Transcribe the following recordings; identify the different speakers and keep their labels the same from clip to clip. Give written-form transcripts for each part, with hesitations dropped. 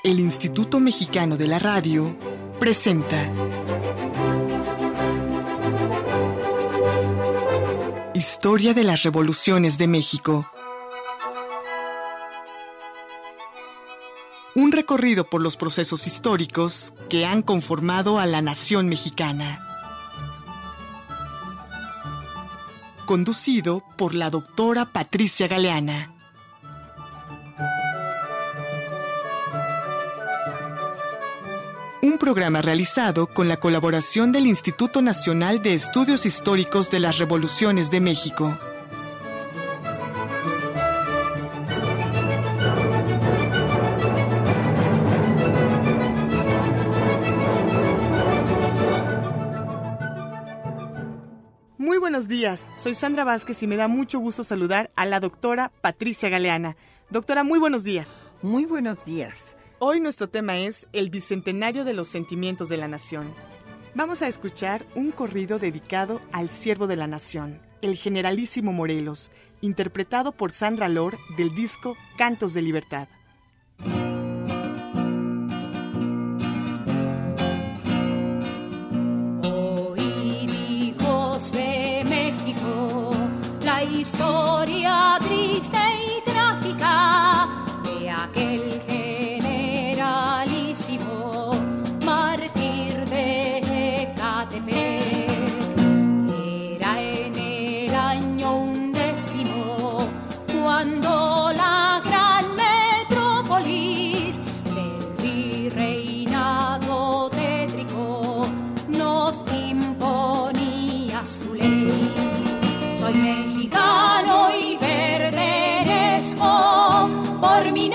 Speaker 1: El Instituto Mexicano de la Radio presenta Historia de las Revoluciones de México. Un recorrido por los procesos históricos que han conformado a la nación mexicana. Conducido por la doctora Patricia Galeana. Un programa realizado con la colaboración del Instituto Nacional de Estudios Históricos de las Revoluciones de México. Muy buenos días, soy Sandra Vázquez y me da mucho gusto saludar a la doctora Patricia Galeana. Doctora, muy buenos días.
Speaker 2: Muy buenos días.
Speaker 1: Hoy nuestro tema es el Bicentenario de los Sentimientos de la Nación. Vamos a escuchar un corrido dedicado al siervo de la nación, el generalísimo Morelos, interpretado por Sandra Lor del disco Cantos de Libertad.
Speaker 3: Oíd, hijos de México, la historia triste y trágica de aquel mártir de Ecatepec. Era en el año 11 cuando la gran metrópolis del virreinado tétrico nos imponía su ley. Soy mexicano y pertenezco por mi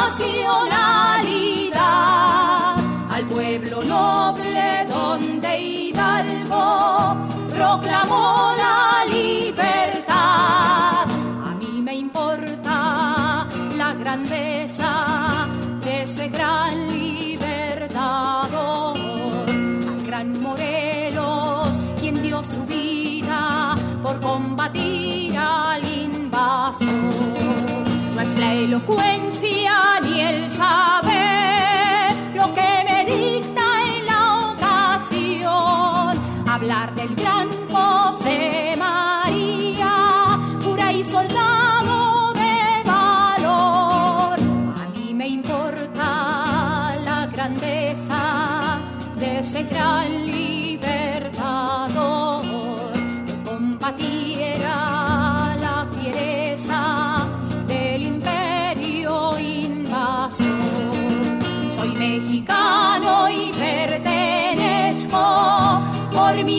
Speaker 3: nacionalidad al pueblo noble donde Hidalgo proclamó la libertad. A mí me importa la grandeza de ese gran libertador, al gran Morelos, quien dio su vida por combatir al invasor. No es la elocuencia ni el saber lo que me dicta en la ocasión hablar del gran José María, cura y soldado de valor. A mí me importa la grandeza de ese gran libertador que combatiera la fiereza del imperio invasor. Soy mexicano y pertenezco por mi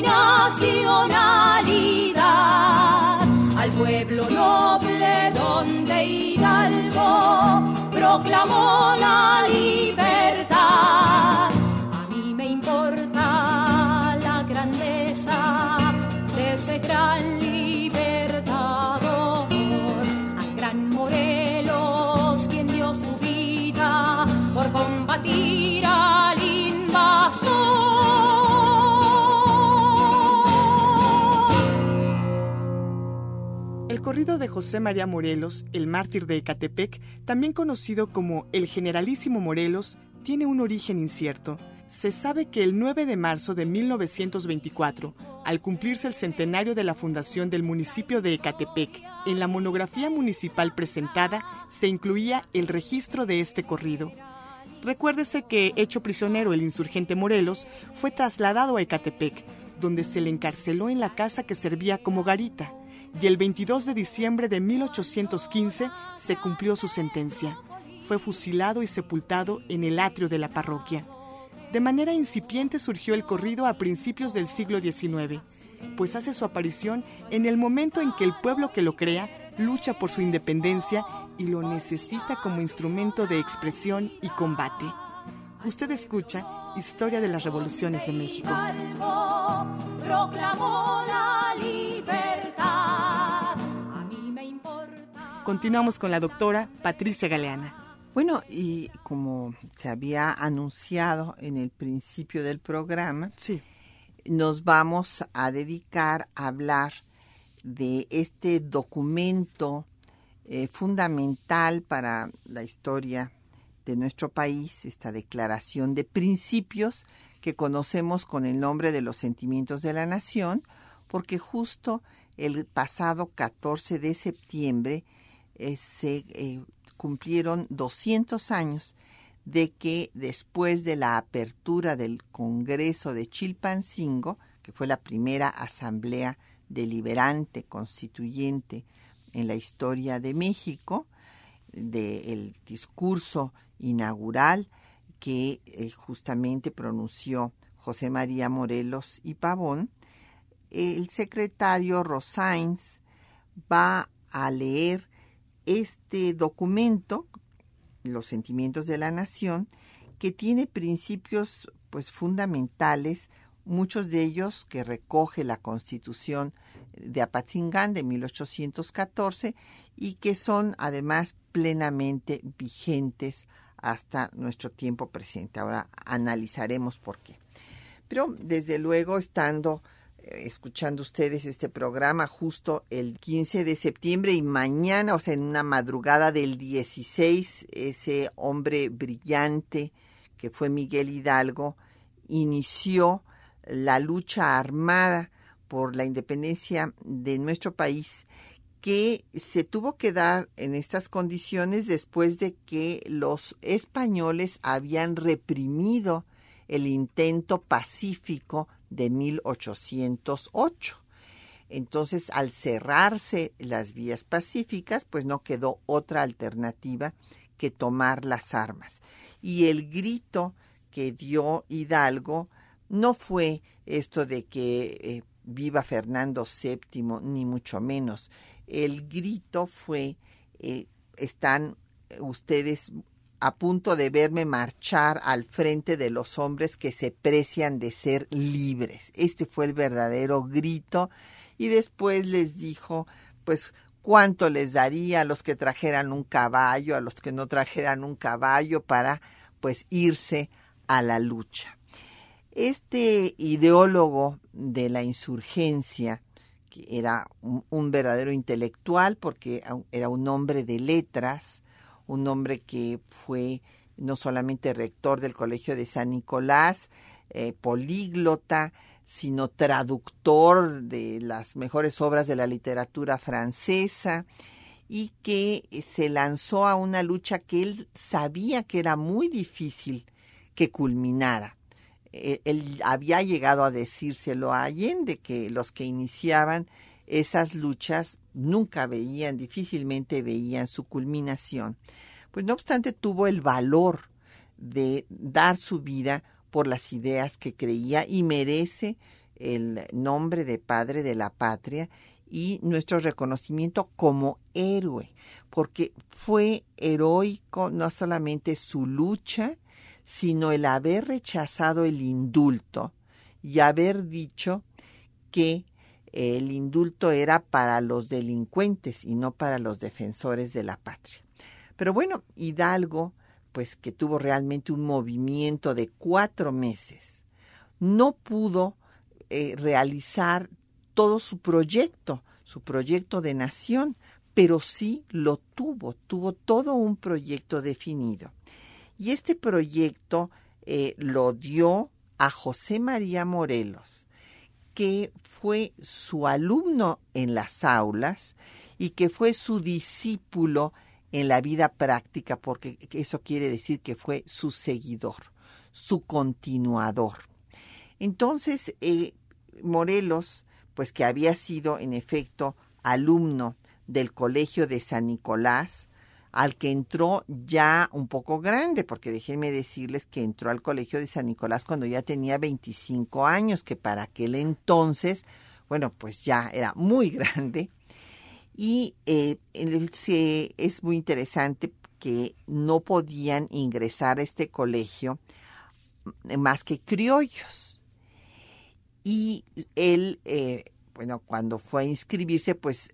Speaker 3: nacionalidad al pueblo noble donde Hidalgo proclamó la libertad. A mí me importa la grandeza de ese gran libertador, al gran Morelos, quien dio su vida por combatir al invasor.
Speaker 1: El corrido de José María Morelos, el mártir de Ecatepec, también conocido como el generalísimo Morelos, tiene un origen incierto. Se sabe que el 9 de marzo de 1924, al cumplirse el centenario de la fundación del municipio de Ecatepec, en la monografía municipal presentada se incluía el registro de este corrido. Recuérdese que, hecho prisionero el insurgente Morelos, fue trasladado a Ecatepec, donde se le encarceló en la casa que servía como garita, y el 22 de diciembre de 1815 se cumplió su sentencia. Fue fusilado y sepultado en el atrio de la parroquia. De manera incipiente surgió el corrido a principios del siglo XIX, pues hace su aparición en el momento en que el pueblo que lo crea lucha por su independencia y lo necesita como instrumento de expresión y combate. Usted escucha Historia de las Revoluciones de México.
Speaker 3: Proclamó la libertad. A mí me importa.
Speaker 1: Continuamos con la doctora Patricia Galeana.
Speaker 2: Bueno, y como se había anunciado en el principio del programa,
Speaker 1: sí,
Speaker 2: nos vamos a dedicar a hablar de este documento fundamental para la historia de nuestro país, esta declaración de principios que conocemos con el nombre de los Sentimientos de la Nación, porque justo el pasado 14 de septiembre se cumplieron 200 años de que después de la apertura del Congreso de Chilpancingo, que fue la primera asamblea deliberante constituyente en la historia de México, del discurso inaugural que justamente pronunció José María Morelos y Pavón, el secretario Rosáins va a leer este documento, Los Sentimientos de la Nación, que tiene principios pues fundamentales, muchos de ellos que recoge la Constitución de Apatzingán de 1814 y que son además plenamente vigentes hasta nuestro tiempo presente. Ahora analizaremos por qué. Pero desde luego, escuchando ustedes este programa justo el 15 de septiembre y mañana, o sea, en una madrugada del 16, ese hombre brillante que fue Miguel Hidalgo inició la lucha armada por la independencia de nuestro país, que se tuvo que dar en estas condiciones después de que los españoles habían reprimido el intento pacífico de 1808. Entonces, al cerrarse las vías pacíficas, pues no quedó otra alternativa que tomar las armas. Y el grito que dio Hidalgo no fue esto de que viva Fernando VII, ni mucho menos. El grito fue, están ustedes a punto de verme marchar al frente de los hombres que se precian de ser libres. Este fue el verdadero grito. Y después les dijo, pues, cuánto les daría a los que trajeran un caballo, a los que no trajeran un caballo, para, pues, irse a la lucha. Este ideólogo de la insurgencia, que era un verdadero intelectual, porque era un hombre de letras, un hombre que fue no solamente rector del Colegio de San Nicolás, políglota, sino traductor de las mejores obras de la literatura francesa, y que se lanzó a una lucha que él sabía que era muy difícil que culminara. Él había llegado a decírselo a Allende, que los que iniciaban esas luchas difícilmente veían su culminación. Pues no obstante, tuvo el valor de dar su vida por las ideas que creía y merece el nombre de padre de la patria y nuestro reconocimiento como héroe, porque fue heroico no solamente su lucha, sino el haber rechazado el indulto y haber dicho que el indulto era para los delincuentes y no para los defensores de la patria. Pero bueno, Hidalgo, pues que tuvo realmente un movimiento de 4 meses, no pudo realizar todo su proyecto de nación, pero sí lo tuvo todo un proyecto definido. Y este proyecto lo dio a José María Morelos, que fue su alumno en las aulas y que fue su discípulo en la vida práctica, porque eso quiere decir que fue su seguidor, su continuador. Entonces, Morelos, pues que había sido en efecto alumno del Colegio de San Nicolás, al que entró ya un poco grande, porque déjenme decirles que entró al Colegio de San Nicolás cuando ya tenía 25 años, que para aquel entonces, bueno, pues ya era muy grande. Y es muy interesante que no podían ingresar a este colegio más que criollos. Y él, cuando fue a inscribirse, pues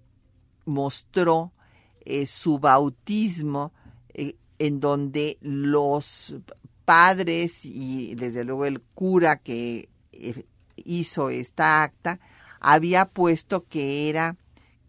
Speaker 2: mostró su bautismo en donde los padres y desde luego el cura que hizo esta acta había puesto que era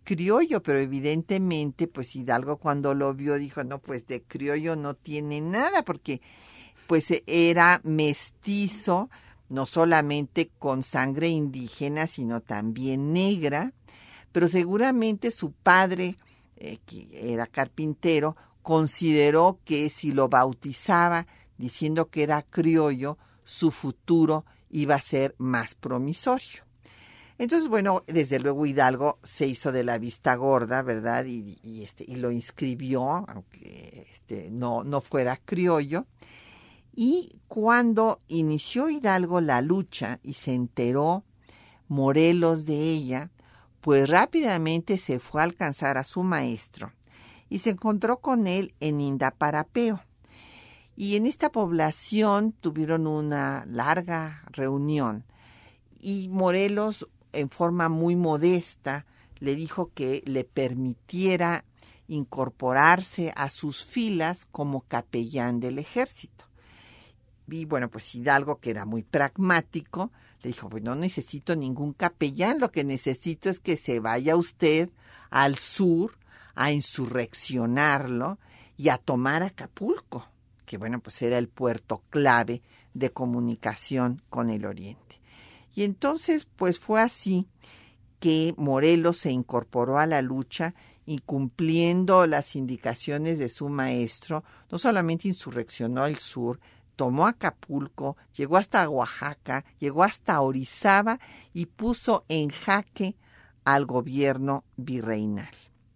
Speaker 2: criollo, pero evidentemente pues Hidalgo cuando lo vio dijo, no, pues de criollo no tiene nada, porque pues era mestizo, no solamente con sangre indígena, sino también negra, pero seguramente su padre, que era carpintero, consideró que si lo bautizaba diciendo que era criollo, su futuro iba a ser más promisorio. Entonces, bueno, desde luego Hidalgo se hizo de la vista gorda, ¿verdad? Y lo inscribió, aunque no fuera criollo. Y cuando inició Hidalgo la lucha y se enteró Morelos de ella, pues rápidamente se fue a alcanzar a su maestro y se encontró con él en Indaparapeo. Y en esta población tuvieron una larga reunión y Morelos, en forma muy modesta, le dijo que le permitiera incorporarse a sus filas como capellán del ejército. Y bueno, pues Hidalgo, que era muy pragmático, le dijo, pues no necesito ningún capellán, lo que necesito es que se vaya usted al sur a insurreccionarlo y a tomar Acapulco, que bueno, pues era el puerto clave de comunicación con el oriente. Y entonces, pues fue así que Morelos se incorporó a la lucha y cumpliendo las indicaciones de su maestro, no solamente insurreccionó el sur, tomó Acapulco, llegó hasta Oaxaca, llegó hasta Orizaba y puso en jaque al gobierno virreinal.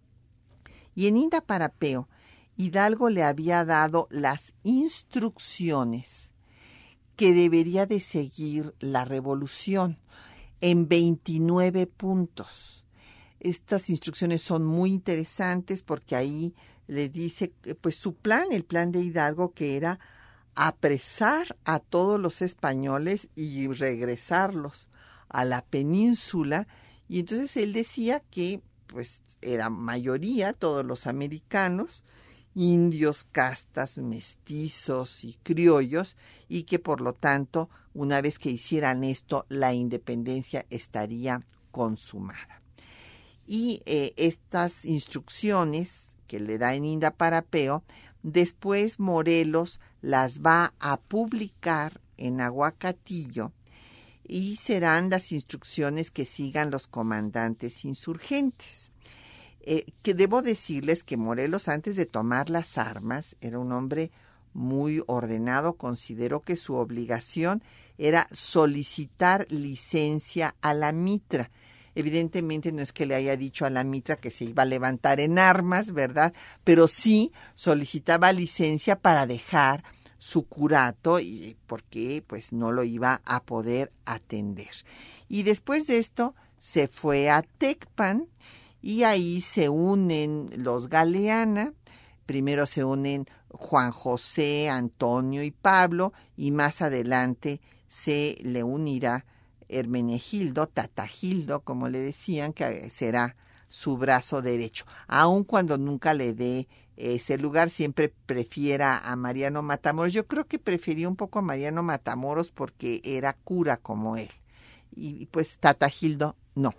Speaker 2: Y en Indaparapeo, Hidalgo le había dado las instrucciones que debería de seguir la revolución en 29 puntos. Estas instrucciones son muy interesantes porque ahí le dice pues su plan, el plan de Hidalgo, que era apresar a todos los españoles y regresarlos a la península. Y entonces él decía que pues era mayoría todos los americanos, indios, castas, mestizos y criollos, y que por lo tanto, una vez que hicieran esto, la independencia estaría consumada. Y estas instrucciones que le da en Indaparapeo, después Morelos las va a publicar en Aguacatillo y serán las instrucciones que sigan los comandantes insurgentes. Que debo decirles que Morelos, antes de tomar las armas, era un hombre muy ordenado. Consideró que su obligación era solicitar licencia a la mitra. Evidentemente no es que le haya dicho a la mitra que se iba a levantar en armas, ¿verdad? Pero sí solicitaba licencia para dejar su curato, y porque pues no lo iba a poder atender. Y después de esto se fue a Tecpan y ahí se unen los Galeana. Primero se unen Juan José, Antonio y Pablo, y más adelante se le unirá Hermenegildo, Tatagildo, como le decían, que será su brazo derecho. Aun cuando nunca le dé ese lugar, siempre prefiera a Mariano Matamoros. Yo creo que prefería un poco a Mariano Matamoros porque era cura como él. Y pues Tatagildo no.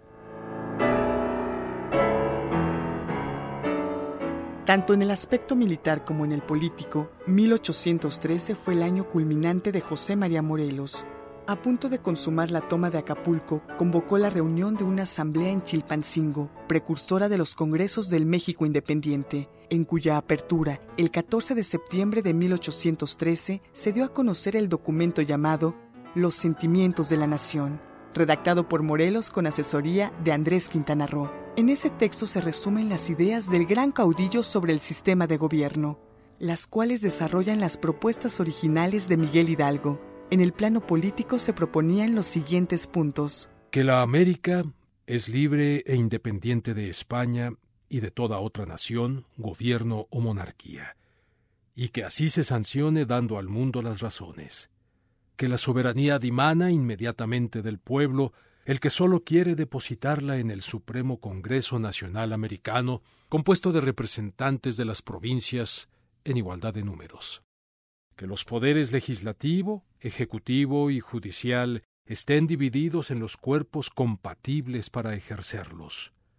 Speaker 1: Tanto en el aspecto militar como en el político, 1813 fue el año culminante de José María Morelos. A punto de consumar la toma de Acapulco, convocó la reunión de una asamblea en Chilpancingo, precursora de los congresos del México independiente, en cuya apertura, el 14 de septiembre de 1813, se dio a conocer el documento llamado Los Sentimientos de la Nación, redactado por Morelos con asesoría de Andrés Quintana Roo. En ese texto se resumen las ideas del gran caudillo sobre el sistema de gobierno, las cuales desarrollan las propuestas originales de Miguel Hidalgo. En el plano político se proponían los siguientes puntos:
Speaker 4: que la América es libre e independiente de España y de toda otra nación, gobierno o monarquía, y que así se sancione dando al mundo las razones. Que la soberanía dimana inmediatamente del pueblo, el que solo quiere depositarla en el Supremo Congreso Nacional Americano, compuesto de representantes de las provincias en igualdad de números. Que los poderes legislativo, ejecutivo y judicial estén divididos en los cuerpos compatibles para ejercerlos.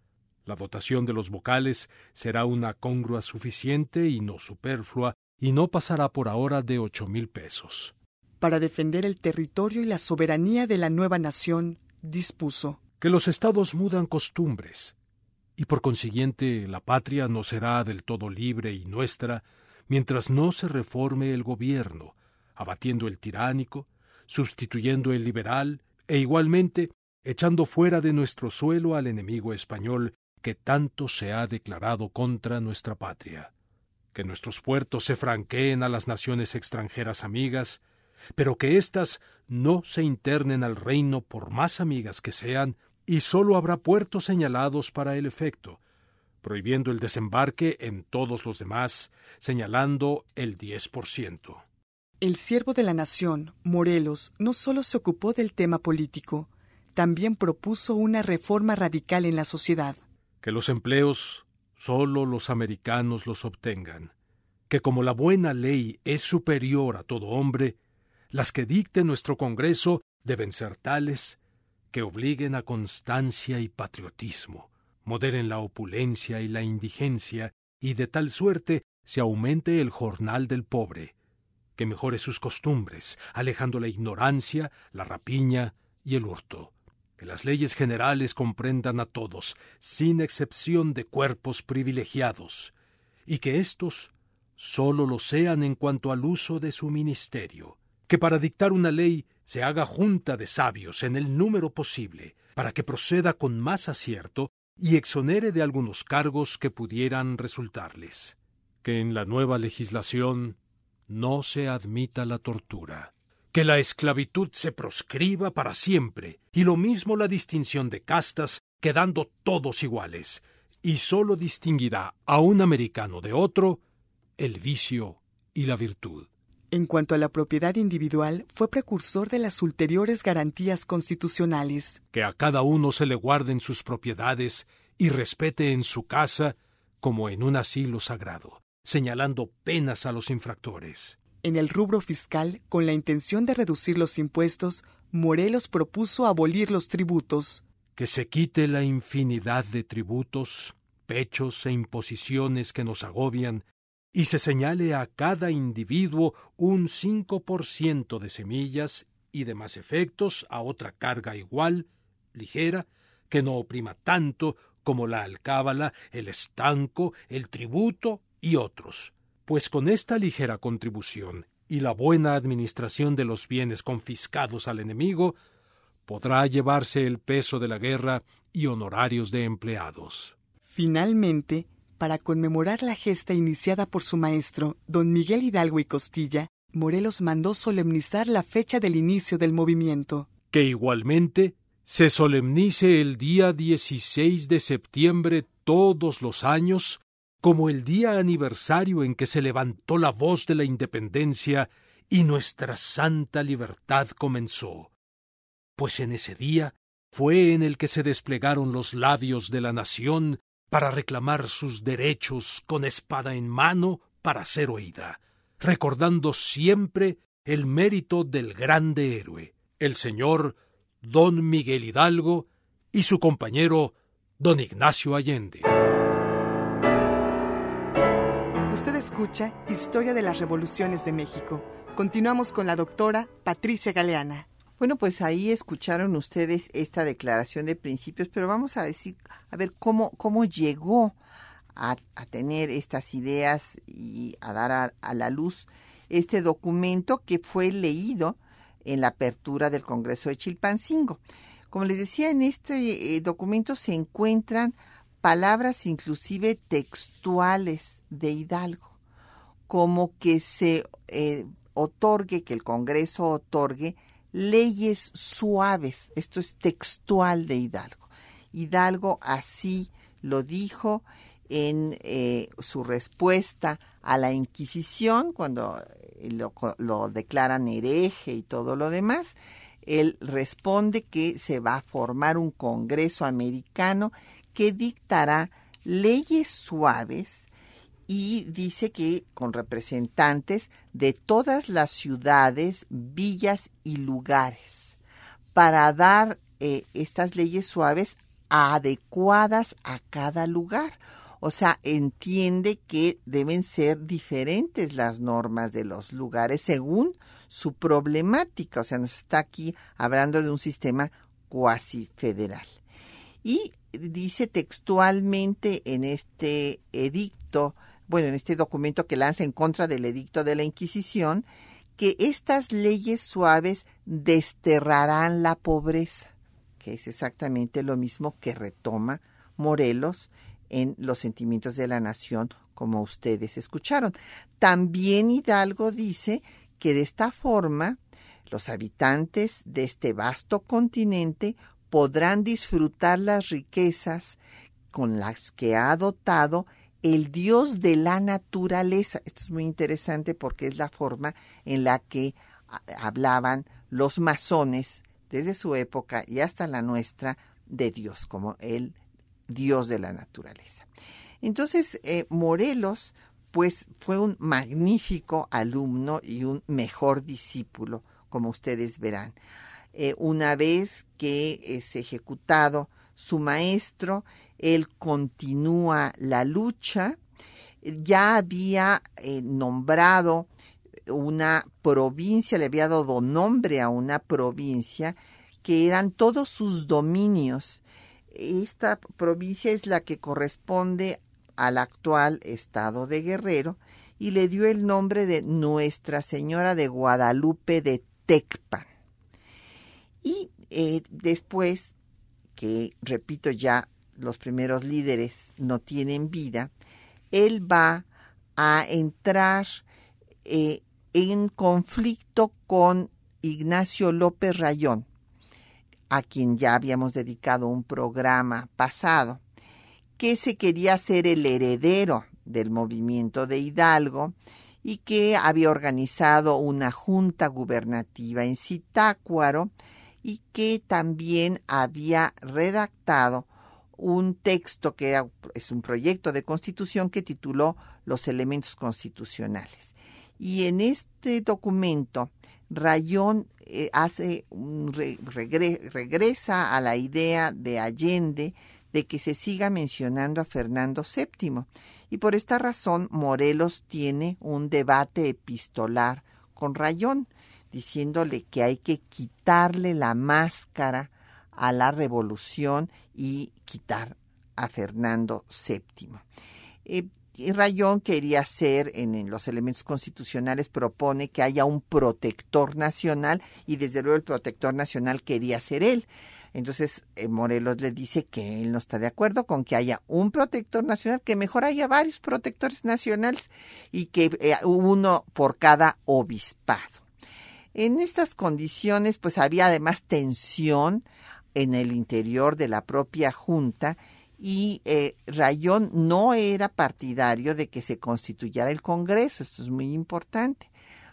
Speaker 4: La dotación de los vocales será una congrua suficiente y no superflua, y no pasará por ahora de 8,000 pesos.
Speaker 1: Para defender el territorio y la soberanía de la nueva nación, dispuso
Speaker 4: que los estados mudan costumbres, y por consiguiente la patria no será del todo libre y nuestra mientras no se reforme el gobierno, abatiendo el tiránico, sustituyendo el liberal e igualmente echando fuera de nuestro suelo al enemigo español que tanto se ha declarado contra nuestra patria. Que nuestros puertos se franqueen a las naciones extranjeras amigas, pero que éstas no se internen al reino por más amigas que sean, y sólo habrá puertos señalados para el efecto, prohibiendo el desembarque en todos los demás, señalando el 10%.
Speaker 1: El siervo de la nación, Morelos, no solo se ocupó del tema político, también propuso una reforma radical en la sociedad.
Speaker 4: Que los empleos solo los americanos los obtengan, que como la buena ley es superior a todo hombre, las que dicte nuestro Congreso deben ser tales que obliguen a constancia y patriotismo, moderen la opulencia y la indigencia, y de tal suerte se aumente el jornal del pobre, que mejore sus costumbres, alejando la ignorancia, la rapiña y el hurto. Que las leyes generales comprendan a todos, sin excepción de cuerpos privilegiados, y que éstos sólo lo sean en cuanto al uso de su ministerio. Que para dictar una ley se haga junta de sabios en el número posible, para que proceda con más acierto y exonere de algunos cargos que pudieran resultarles. Que en la nueva legislación no se admita la tortura. Que la esclavitud se proscriba para siempre, y lo mismo la distinción de castas, quedando todos iguales, y sólo distinguirá a un americano de otro el vicio y la virtud.
Speaker 1: En cuanto a la propiedad individual, fue precursor de las ulteriores garantías constitucionales.
Speaker 4: Que a cada uno se le guarden sus propiedades y respete en su casa como en un asilo sagrado, señalando penas a los infractores.
Speaker 1: En el rubro fiscal, con la intención de reducir los impuestos, Morelos propuso abolir los tributos.
Speaker 4: Que se quite la infinidad de tributos, pechos e imposiciones que nos agobian, y se señale a cada individuo un 5% de semillas y demás efectos a otra carga igual, ligera, que no oprima tanto como la alcábala, el estanco, el tributo y otros. Pues con esta ligera contribución y la buena administración de los bienes confiscados al enemigo, podrá llevarse el peso de la guerra y honorarios de empleados.
Speaker 1: Finalmente, para conmemorar la gesta iniciada por su maestro, don Miguel Hidalgo y Costilla, Morelos mandó solemnizar la fecha del inicio del movimiento.
Speaker 4: Que igualmente se solemnice el día 16 de septiembre todos los años como el día aniversario en que se levantó la voz de la independencia y nuestra santa libertad comenzó, pues en ese día fue en el que se desplegaron los labios de la nación para reclamar sus derechos con espada en mano para ser oída, recordando siempre el mérito del grande héroe, el señor don Miguel Hidalgo y su compañero don Ignacio Allende.
Speaker 1: Usted escucha Historia de las Revoluciones de México. Continuamos con la doctora Patricia Galeana.
Speaker 2: Bueno, pues ahí escucharon ustedes esta declaración de principios, pero vamos a ver cómo llegó a tener estas ideas y a dar a la luz este documento que fue leído en la apertura del Congreso de Chilpancingo. Como les decía, en este documento se encuentran palabras inclusive textuales de Hidalgo, como que se que el Congreso otorgue leyes suaves. Esto es textual de Hidalgo. Hidalgo así lo dijo en su respuesta a la Inquisición, cuando lo declaran hereje y todo lo demás. Él responde que se va a formar un Congreso americano que dictará leyes suaves y dice que con representantes de todas las ciudades, villas y lugares para dar estas leyes suaves adecuadas a cada lugar. O sea, entiende que deben ser diferentes las normas de los lugares según su problemática. O sea, nos está aquí hablando de un sistema cuasi federal. Y dice textualmente en este edicto, bueno, en este documento que lanza en contra del edicto de la Inquisición, que estas leyes suaves desterrarán la pobreza, que es exactamente lo mismo que retoma Morelos en Los sentimientos de la nación, como ustedes escucharon. También Hidalgo dice que de esta forma los habitantes de este vasto continente podrán disfrutar las riquezas con las que ha dotado el Dios de la naturaleza. Esto es muy interesante porque es la forma en la que hablaban los masones desde su época y hasta la nuestra de Dios, como el Dios de la naturaleza. Entonces, Morelos, pues, fue un magnífico alumno y un mejor discípulo, como ustedes verán. Una vez que es ejecutado su maestro, él continúa la lucha. Ya había nombrado una provincia, le había dado nombre a una provincia que eran todos sus dominios. Esta provincia es la que corresponde al actual estado de Guerrero y le dio el nombre de Nuestra Señora de Guadalupe de Tecpan. Y después, que repito ya, los primeros líderes no tienen vida, él va a entrar en conflicto con Ignacio López Rayón, a quien ya habíamos dedicado un programa pasado, que se quería ser el heredero del movimiento de Hidalgo y que había organizado una junta gubernativa en Zitácuaro y que también había redactado un texto que es un proyecto de constitución que tituló Los elementos constitucionales. Y en este documento, Rayón regresa a la idea de Allende de que se siga mencionando a Fernando VII. Y por esta razón, Morelos tiene un debate epistolar con Rayón, diciéndole que hay que quitarle la máscara a la revolución y quitar a Fernando VII. Y Rayón quería ser, en los elementos constitucionales, propone que haya un protector nacional y desde luego el protector nacional quería ser él. Entonces Morelos le dice que él no está de acuerdo con que haya un protector nacional, que mejor haya varios protectores nacionales y que uno por cada obispado. En estas condiciones, pues había además tensión en el interior de la propia Junta y Rayón no era partidario de que se constituyera el Congreso. Esto es muy importante.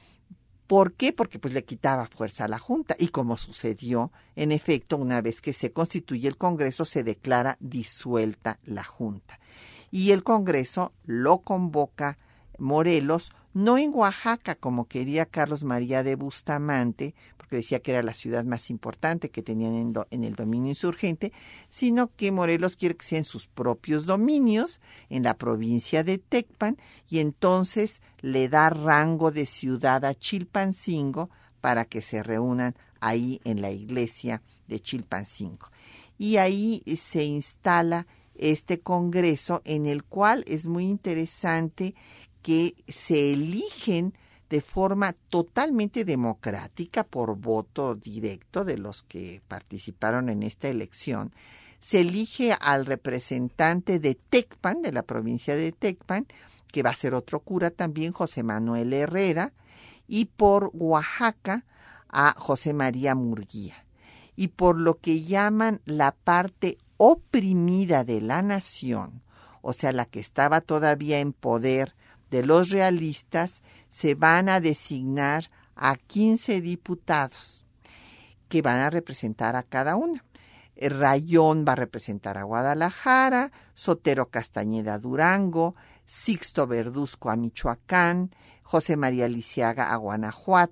Speaker 2: ¿Por qué? Porque pues le quitaba fuerza a la Junta y como sucedió, en efecto, una vez que se constituye el Congreso, se declara disuelta la Junta. Y el Congreso lo convoca Morelos, no en Oaxaca, como quería Carlos María de Bustamante, porque decía que era la ciudad más importante que tenían en el dominio insurgente, sino que Morelos quiere que sea en sus propios dominios, en la provincia de Tecpan, y entonces le da rango de ciudad a Chilpancingo para que se reúnan ahí en la iglesia de Chilpancingo. Y ahí se instala este congreso en el cual es muy interesante que se eligen de forma totalmente democrática por voto directo de los que participaron en esta elección. Se elige al representante de Tecpan, de la provincia de Tecpan, que va a ser otro cura también, José Manuel Herrera, y por Oaxaca a José María Murguía. Y por lo que llaman la parte oprimida de la nación, o sea, la que estaba todavía en poder de los realistas, se van a designar a 15 diputados que van a representar a cada una. Rayón va a representar a Guadalajara, Sotero Castañeda a Durango, Sixto Verduzco a Michoacán, José María Lisiaga a Guanajuato,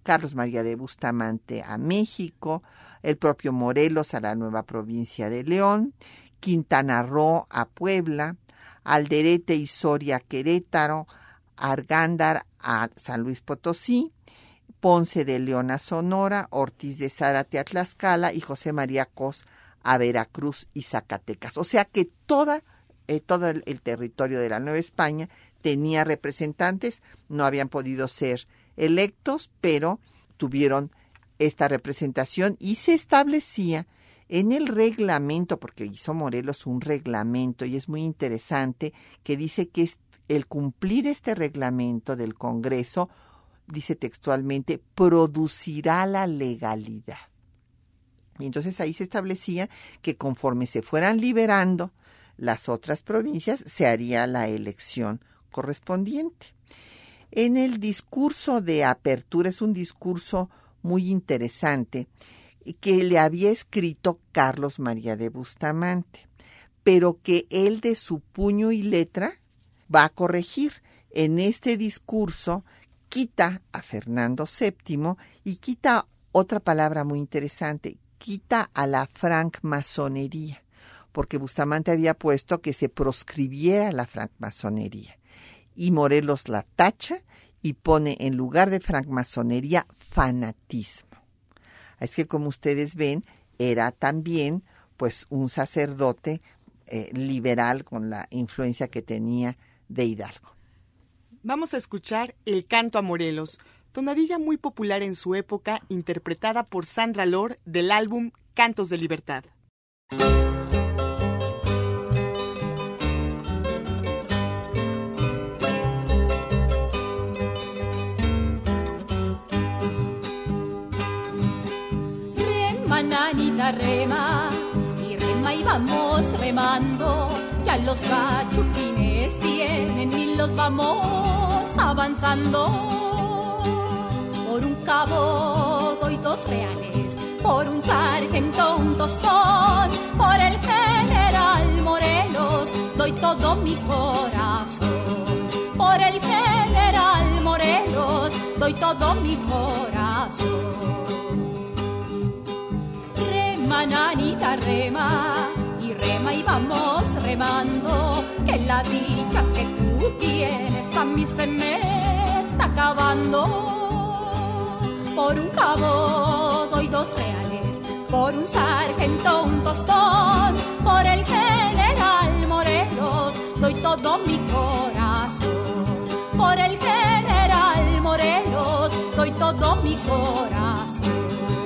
Speaker 2: Carlos María de Bustamante a México, el propio Morelos a la nueva provincia de León, Quintana Roo a Puebla, Alderete y Soria a Querétaro, Argándar a San Luis Potosí, Ponce de León a Sonora, Ortiz de Zárate a Tlaxcala y José María Cos a Veracruz y Zacatecas. O sea que todo el territorio de la Nueva España tenía representantes, no habían podido ser electos, pero tuvieron esta representación y se establecía en el reglamento, porque hizo Morelos un reglamento y es muy interesante, que dice que el cumplir este reglamento del Congreso, dice textualmente, producirá la legalidad. Y entonces ahí se establecía que conforme se fueran liberando las otras provincias, se haría la elección correspondiente. En el discurso de apertura, es un discurso muy interesante, que le había escrito Carlos María de Bustamante, pero que él de su puño y letra va a corregir. En este discurso quita a Fernando VII y quita otra palabra muy interesante, quita a la francmasonería, porque Bustamante había puesto que se proscribiera la francmasonería. Y Morelos la tacha y pone en lugar de francmasonería fanatismo. Es que como ustedes ven, era también pues un sacerdote liberal con la influencia que tenía de Hidalgo.
Speaker 1: Vamos a escuchar El canto a Morelos, tonadilla muy popular en su época, interpretada por Sandra Lor del álbum Cantos de Libertad.
Speaker 3: Rema, nanita, rema, y rema y vamos remando. Ya los gachupines vienen y los vamos avanzando. Por un cabo doy 2 reales, por un sargento un tostón, por el general Morelos doy todo mi corazón. Por el general Morelos doy todo mi corazón. Rema, nanita, rema, y rema y vamos remando, que la dicha que tú tienes a mí se me está acabando. Por un cabo doy 2 reales, por un sargento un tostón, por el general Morelos doy todo mi corazón. Por el general Morelos doy todo mi corazón.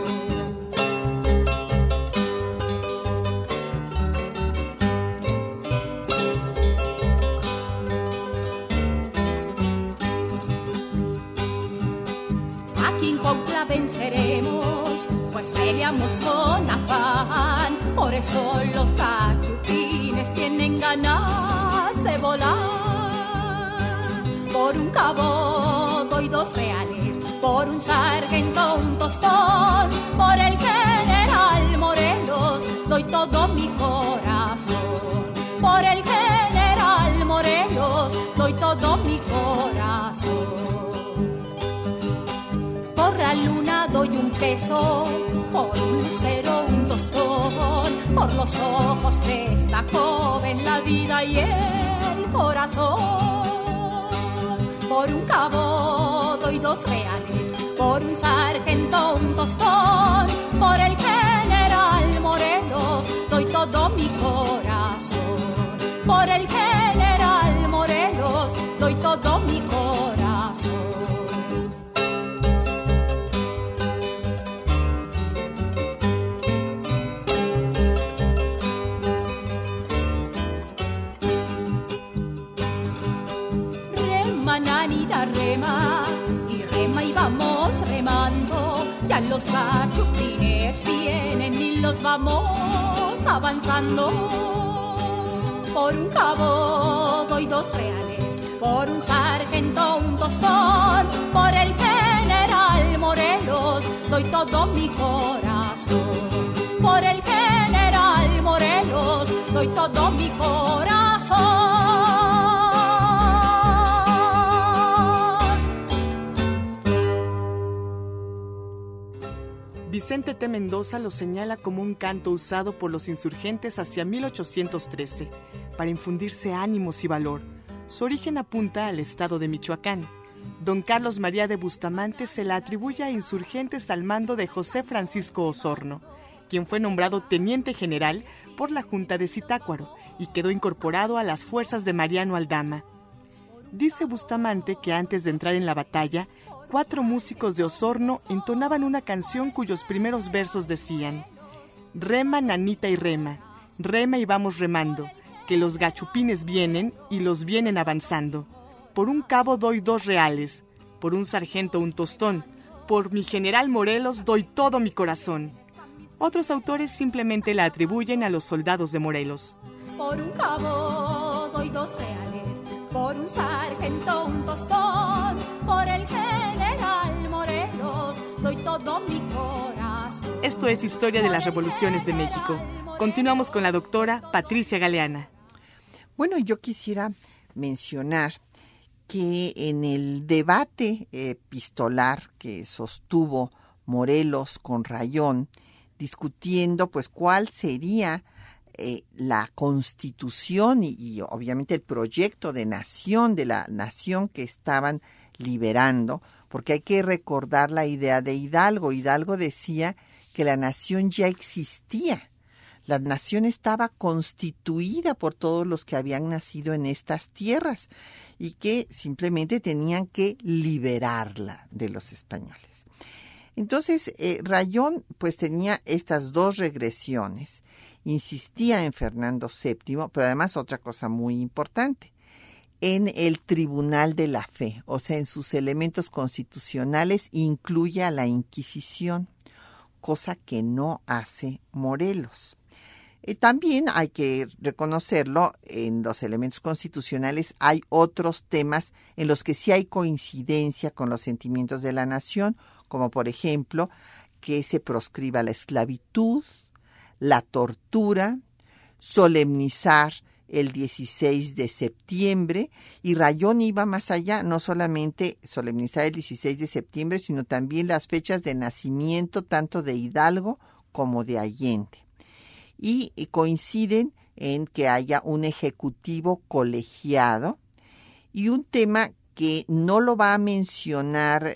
Speaker 3: Cuautla venceremos, pues peleamos con afán. Por eso los gachupines tienen ganas de volar. Por un cabo doy 2 reales, por un sargento un tostón, por el general Morelos doy todo mi corazón. Por el general Morelos doy todo mi corazón. Por la luna doy un peso, por un lucero un tostón, por los ojos de esta joven la vida y el corazón. Por un cabo doy 2 reales, por un sargento un tostón, por el general Morelos doy todo mi corazón. Por el general Morelos doy todo mi corazón. Nanita, rema, y rema y vamos remando. Ya los gachupines vienen y los vamos avanzando. Por un cabo doy 2 reales, por un sargento un tostón, por el general Morelos doy todo mi corazón. Por el general Morelos doy todo mi corazón.
Speaker 1: Vicente T. Mendoza lo señala como un canto usado por los insurgentes hacia 1813 para infundirse ánimos y valor. Su origen apunta al estado de Michoacán. Don Carlos María de Bustamante se la atribuye a insurgentes al mando de José Francisco Osorno, quien fue nombrado teniente general por la Junta de Zitácuaro y quedó incorporado a las fuerzas de Mariano Aldama. Dice Bustamante que antes de entrar en la batalla, 4 músicos de Osorno entonaban una canción cuyos primeros versos decían: rema, nanita y rema y vamos remando, que los gachupines vienen y los vienen avanzando. Por un cabo doy 2 reales, por un sargento un tostón, por mi general Morelos doy todo mi corazón. Otros autores simplemente la atribuyen a los soldados de Morelos.
Speaker 3: Por un cabo doy 2 reales, por un sargento un tostón, por el general Morelos doy todo mi corazón.
Speaker 1: Esto es Historia de las Revoluciones de México. Continuamos con la doctora Patricia Galeana.
Speaker 2: Bueno, yo quisiera mencionar que en el debate epistolar que sostuvo Morelos con Rayón, discutiendo pues cuál sería la constitución y obviamente el proyecto de nación de la nación que estaban liberando, porque hay que recordar la idea de Hidalgo. Hidalgo decía que la nación ya existía. La nación estaba constituida por todos los que habían nacido en estas tierras y que simplemente tenían que liberarla de los españoles. Entonces, Rayón pues tenía estas 2 regresiones. Insistía en Fernando VII, pero además otra cosa muy importante, en el Tribunal de la Fe, o sea, en sus elementos constitucionales incluye a la Inquisición, cosa que no hace Morelos. También hay que reconocerlo, en los elementos constitucionales hay otros temas en los que sí hay coincidencia con los sentimientos de la nación, como por ejemplo que se proscriba la esclavitud, la tortura, solemnizar el 16 de septiembre, y Rayón iba más allá, no solamente solemnizar el 16 de septiembre, sino también las fechas de nacimiento tanto de Hidalgo como de Allende. Y coinciden en que haya un ejecutivo colegiado, y un tema que no lo va a mencionar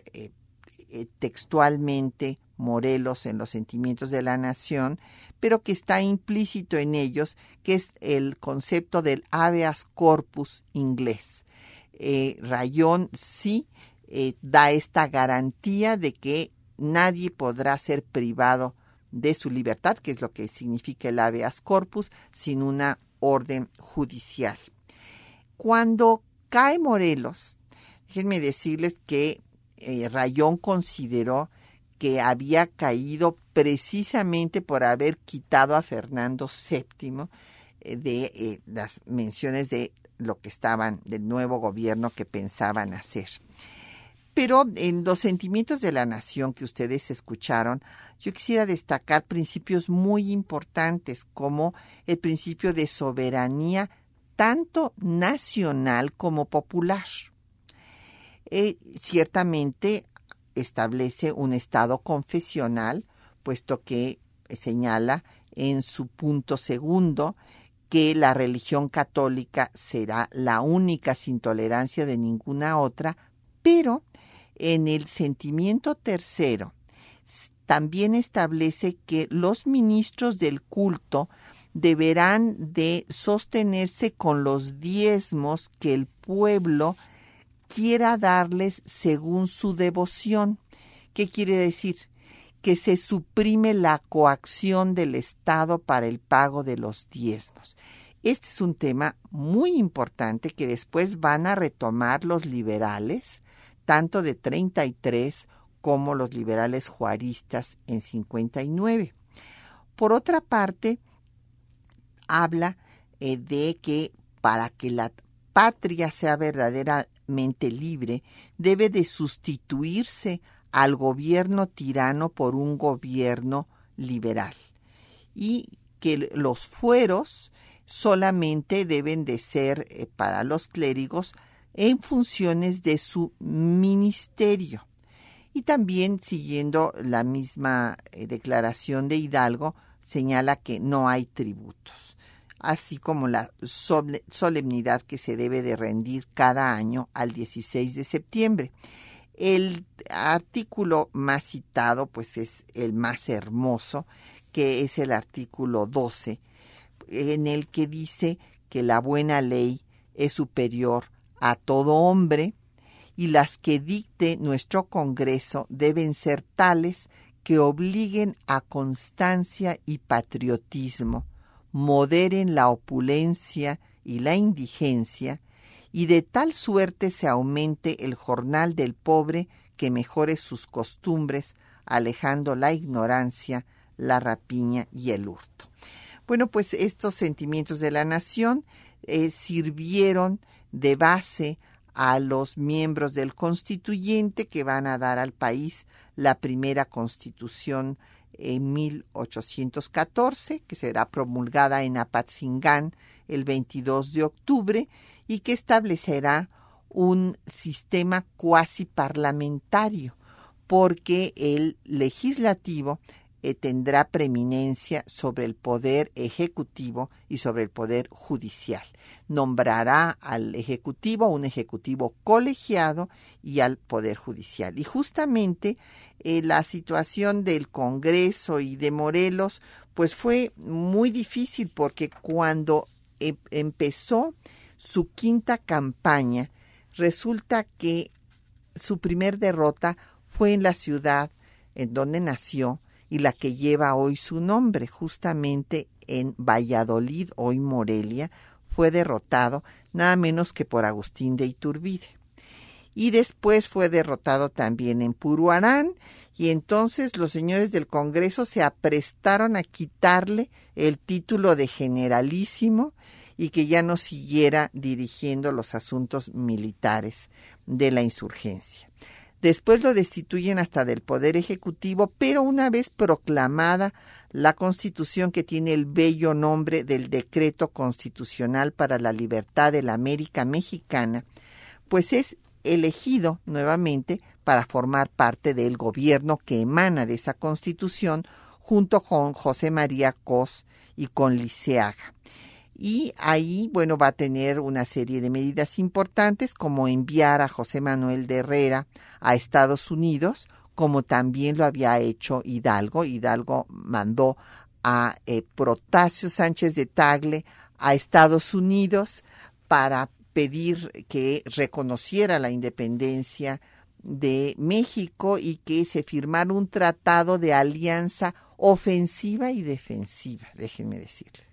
Speaker 2: textualmente Morelos en los sentimientos de la nación, pero que está implícito en ellos, que es el concepto del habeas corpus inglés. Rayón sí da esta garantía de que nadie podrá ser privado de su libertad, que es lo que significa el habeas corpus, sin una orden judicial. Cuando cae Morelos, déjenme decirles que Rayón consideró que había caído precisamente por haber quitado a Fernando VII de las menciones de lo que estaban, del nuevo gobierno que pensaban hacer. Pero en los sentimientos de la nación que ustedes escucharon, yo quisiera destacar principios muy importantes como el principio de soberanía tanto nacional como popular. Ciertamente establece un estado confesional, puesto que señala en su punto 2 que la religión católica será la única sin tolerancia de ninguna otra, pero en el sentimiento 3 también establece que los ministros del culto deberán de sostenerse con los diezmos que el pueblo quiera darles según su devoción. ¿Qué quiere decir? Que se suprime la coacción del Estado para el pago de los diezmos. Este es un tema muy importante que después van a retomar los liberales, tanto de 33 como los liberales juaristas en 59. Por otra parte, habla de que para que la patria sea verdaderamente libre, debe de sustituirse al gobierno tirano por un gobierno liberal, y que los fueros solamente deben de ser para los clérigos en funciones de su ministerio. Y también, siguiendo la misma declaración de Hidalgo, señala que no hay tributos, así como la solemnidad que se debe de rendir cada año al 16 de septiembre. El artículo más citado, pues es el más hermoso, que es el artículo 12, en el que dice que la buena ley es superior a todo hombre y las que dicte nuestro Congreso deben ser tales que obliguen a constancia y patriotismo, moderen la opulencia y la indigencia, y de tal suerte se aumente el jornal del pobre que mejore sus costumbres, alejando la ignorancia, la rapiña y el hurto. Bueno, pues estos sentimientos de la nación sirvieron de base a los miembros del constituyente que van a dar al país la primera constitución en 1814, que será promulgada en Apatzingán el 22 de octubre y que establecerá un sistema cuasi parlamentario, porque el legislativo tendrá preeminencia sobre el poder ejecutivo y sobre el poder judicial. Nombrará al ejecutivo, un ejecutivo colegiado, y al poder judicial. Y justamente la situación del Congreso y de Morelos pues fue muy difícil, porque cuando empezó su quinta campaña, resulta que su primer derrota fue en la ciudad en donde nació y la que lleva hoy su nombre, justamente en Valladolid, hoy Morelia. Fue derrotado nada menos que por Agustín de Iturbide. Y después fue derrotado también en Puruarán, y entonces los señores del Congreso se aprestaron a quitarle el título de generalísimo y que ya no siguiera dirigiendo los asuntos militares de la insurgencia. Después lo destituyen hasta del poder ejecutivo, pero una vez proclamada la Constitución, que tiene el bello nombre del Decreto Constitucional para la Libertad de la América Mexicana, pues es elegido nuevamente para formar parte del gobierno que emana de esa Constitución, junto con José María Cos y con Liceaga. Y ahí, bueno, va a tener una serie de medidas importantes, como enviar a José Manuel de Herrera a Estados Unidos, como también lo había hecho Hidalgo. Hidalgo mandó a Protasio Sánchez de Tagle a Estados Unidos para pedir que reconociera la independencia de México y que se firmara un tratado de alianza ofensiva y defensiva, déjenme decirles.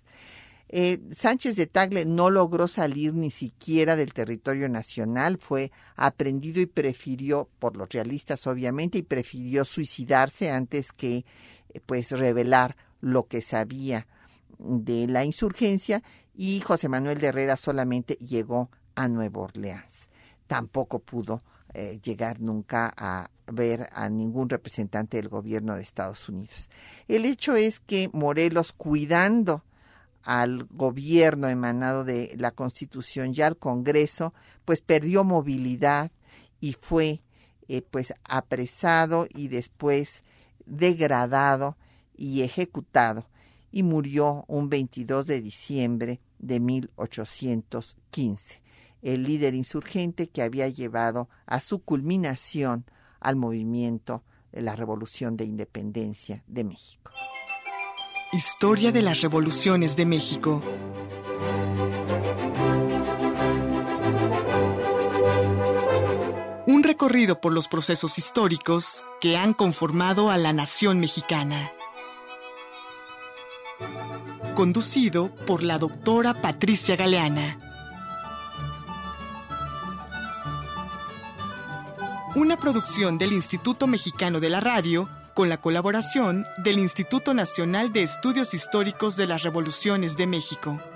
Speaker 2: Sánchez de Tagle no logró salir ni siquiera del territorio nacional, fue aprehendido y prefirió, por los realistas obviamente, y prefirió suicidarse antes que pues revelar lo que sabía de la insurgencia, y José Manuel de Herrera solamente llegó a Nueva Orleans. Tampoco pudo llegar nunca a ver a ningún representante del gobierno de Estados Unidos. El hecho es que Morelos, cuidando al gobierno emanado de la Constitución y al Congreso, pues perdió movilidad y fue pues apresado y después degradado y ejecutado, y murió un 22 de diciembre de 1815, el líder insurgente que había llevado a su culminación al movimiento de la Revolución de Independencia de México.
Speaker 1: Historia de las revoluciones de México. Un recorrido por los procesos históricos que han conformado a la nación mexicana. Conducido por la doctora Patricia Galeana. Una producción del Instituto Mexicano de la Radio, con la colaboración del Instituto Nacional de Estudios Históricos de las Revoluciones de México.